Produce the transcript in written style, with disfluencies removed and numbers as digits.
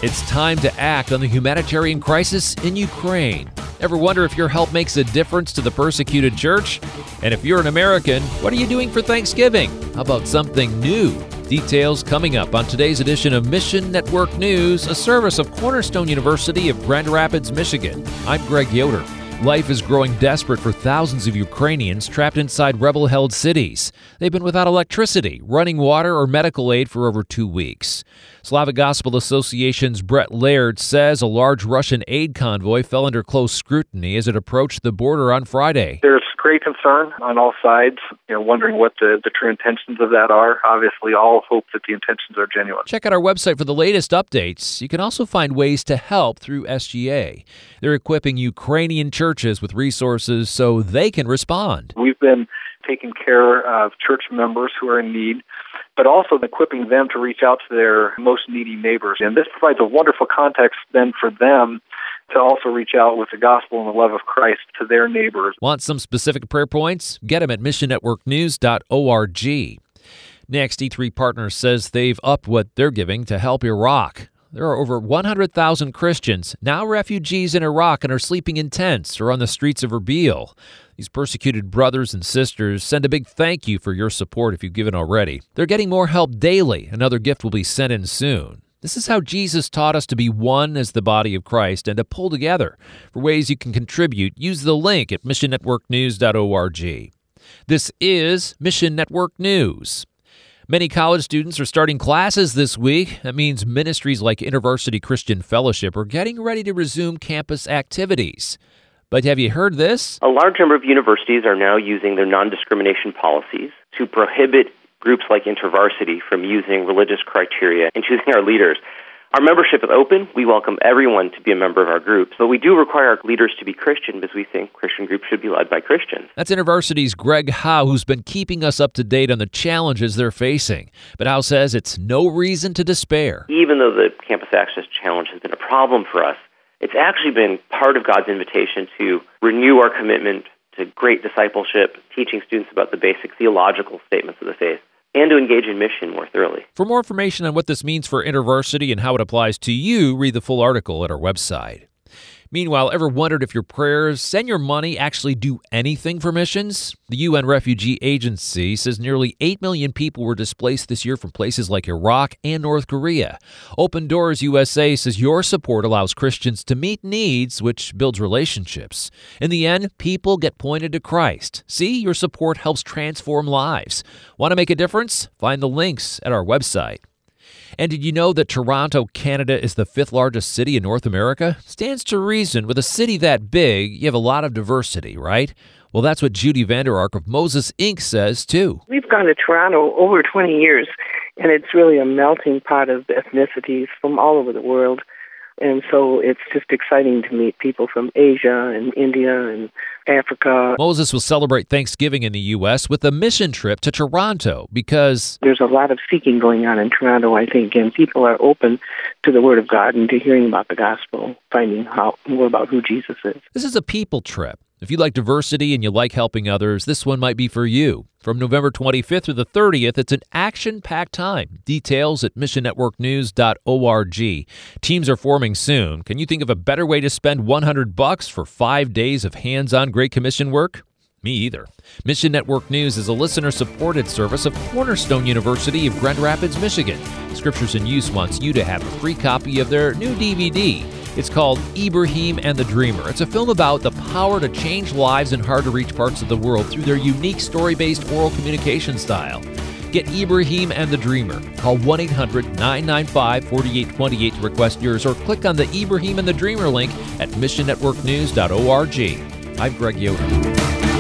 It's time to act on the humanitarian crisis in Ukraine. Ever wonder if your help makes a difference to the persecuted church? And if you're an American, what are you doing for Thanksgiving? How about something new? Details coming up on today's edition of Mission Network News, a service of Cornerstone University of Grand Rapids, Michigan. I'm Greg Yoder. Life is growing desperate for thousands of Ukrainians trapped inside rebel-held cities. They've been without electricity, running water, or medical aid for over 2 weeks. Slavic Gospel Association's Brett Laird says a large Russian aid convoy fell under close scrutiny as it approached the border on Friday. There's great concern on all sides, wondering what the true intentions of that are. Obviously, all hope that the intentions are genuine. Check out our website for the latest updates. You can also find ways to help through SGA. They're equipping Ukrainian churches with resources so they can respond. We've been taking care of church members who are in need, but also equipping them to reach out to their most needy neighbors. And this provides a wonderful context then for them to also reach out with the gospel and the love of Christ to their neighbors. Want some specific prayer points? Get them at missionnetworknews.org. Next, E3 Partners says they've upped what they're giving to help Iraq. There are over 100,000 Christians, now refugees in Iraq, and are sleeping in tents or on the streets of Erbil. These persecuted brothers and sisters send a big thank you for your support if you've given already. They're getting more help daily. Another gift will be sent in soon. This is how Jesus taught us to be one as the body of Christ and to pull together. For ways you can contribute, use the link at missionnetworknews.org. This is Mission Network News. Many college students are starting classes this week. That means ministries like InterVarsity Christian Fellowship are getting ready to resume campus activities. But have you heard this? A large number of universities are now using their non-discrimination policies to prohibit groups like InterVarsity from using religious criteria in choosing our leaders. Our membership is open. We welcome everyone to be a member of our groups, but we do require our leaders to be Christian because we think Christian groups should be led by Christians. That's InterVarsity's Greg Howe, who's been keeping us up to date on the challenges they're facing. But Howe says it's no reason to despair. Even though the campus access challenge has been a problem for us, it's actually been part of God's invitation to renew our commitment to great discipleship, teaching students about the basic theological statements of the faith, and to engage in mission more thoroughly. For more information on what this means for InterVarsity and how it applies to you, read the full article at our website. Meanwhile, ever wondered if your prayers and your money actually do anything for missions? The UN Refugee Agency says nearly 8 million people were displaced this year from places like Iraq and North Korea. Open Doors USA says your support allows Christians to meet needs, which builds relationships. In the end, people get pointed to Christ. See, your support helps transform lives. Want to make a difference? Find the links at our website. And did you know that Toronto, Canada is the 5th largest city in North America? Stands to reason, with a city that big, you have a lot of diversity, right? Well, that's what Judy Vander Ark of Moses Inc. says, too. We've gone to Toronto over 20 years, and it's really a melting pot of ethnicities from all over the world. And so it's just exciting to meet people from Asia and India and Africa. Moses will celebrate Thanksgiving in the U.S. with a mission trip to Toronto because there's a lot of seeking going on in Toronto, I think, and people are open to the Word of God and to hearing about the gospel, finding out more about who Jesus is. This is a people trip. If you like diversity and you like helping others, this one might be for you. From November 25th through the 30th, it's an action-packed time. Details at missionnetworknews.org. Teams are forming soon. Can you think of a better way to spend $100 for 5 days of hands-on Great Commission work? Me either. Mission Network News is a listener-supported service of Cornerstone University of Grand Rapids, Michigan. Scriptures in Use wants you to have a free copy of their new DVD. It's called Ibrahim and the Dreamer. It's a film about the power to change lives in hard-to-reach parts of the world through their unique story-based oral communication style. Get Ibrahim and the Dreamer. Call 1-800-995-4828 to request yours, or click on the Ibrahim and the Dreamer link at missionnetworknews.org. I'm Greg Yoder.